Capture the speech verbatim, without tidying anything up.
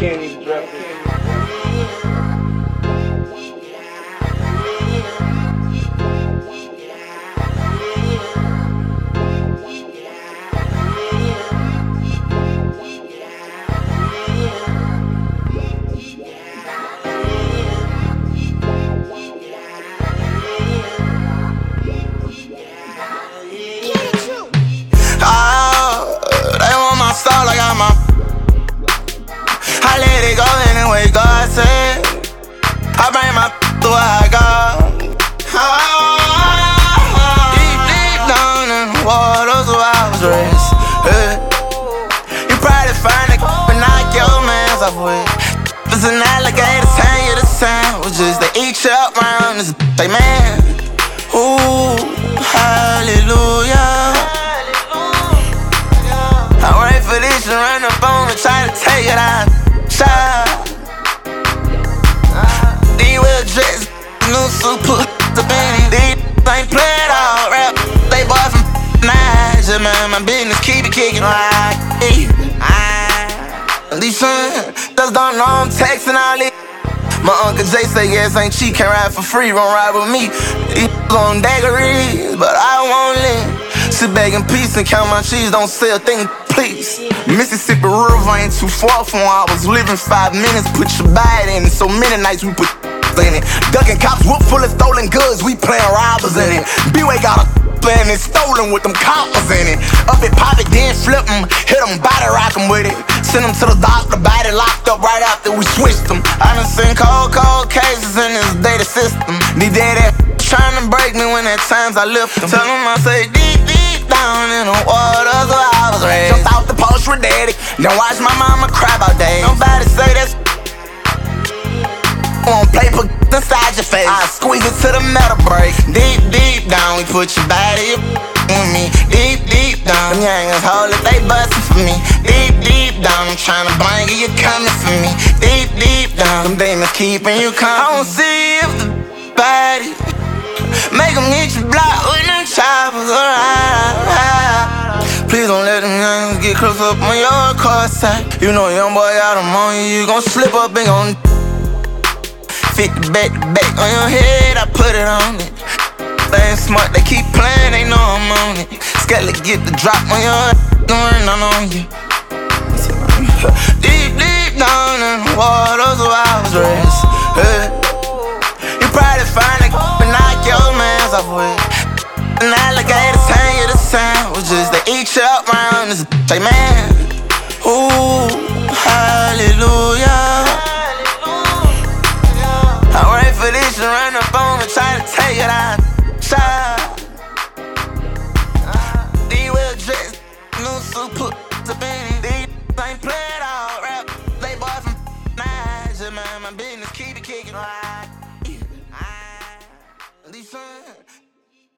can't even drop this. Soul, I got my I let it go anyway, God said I bring my to where I go. Oh, deep, deep down in the waters where I was raised, yeah. You probably find it but knock your mans off with. There's an alligator, tell you the sandwiches. They eat you up round this say man. Ooh, hallelujah. I wait for this and run up on me, try to take it out. Shot. These well dressed, new suit, put the band. These ain't played all rap. They boy from Niger, man. My business keep it kicking like hey. These sons just don't know I'm texting all this. My Uncle Jay say gas ain't cheap, can't ride for free, won't ride with me. These on daiquiris, but I won't live. Sit back in peace and count my cheese, don't say a thing, please. Mississippi River ain't too far from where I was living. Five minutes, put your bite in it. So many nights we put in it. Ducking cops, whoop full of stolen goods, we playing robbers in it. B-Way got a and it's stolen with them coppers in it. Up it, pop it, then flip them. Hit them, body rock them with it. Send them to the doctor, body locked up right after we switched them. I done seen cold, cold cases in this data system. These dead ass trying to break me when at times I lift them. Tell them I say deep, deep down in the waters where I was raised. Jumped out the post with daddy, then watch my mama cry about days. Nobody say that's on paper inside your face. I squeeze it to the metal break. Deep, deep down, we put your body with me. Deep, deep down, them youngins hold it, they bustin' for me. Deep, deep down, I'm tryna bring you, you coming for me. Deep, deep down, them demons keeping you coming. I don't see if the body make them hit your block with them choppers, alright. Please don't let them youngins get close up on your car side. You know young boy out among you, you gon' slip up and gon' fit the back to back on your head, I put it on it. They ain't smart, they keep playing, they know I'm on it. Skelly get the drop on your ass, don't run none on you. Deep, deep down in the waters where I was raised, yeah. You probably find it but knock your mans off with. An alligator tell you the sandwiches. They eat you up round this say man. Ooh, hallelujah. I wait for this and run up on me, try to take it out. Shot. These well dressed, new suit, put the band. These ain't played all rap. They boy from Niger, man. My business keep it kicking like these sons.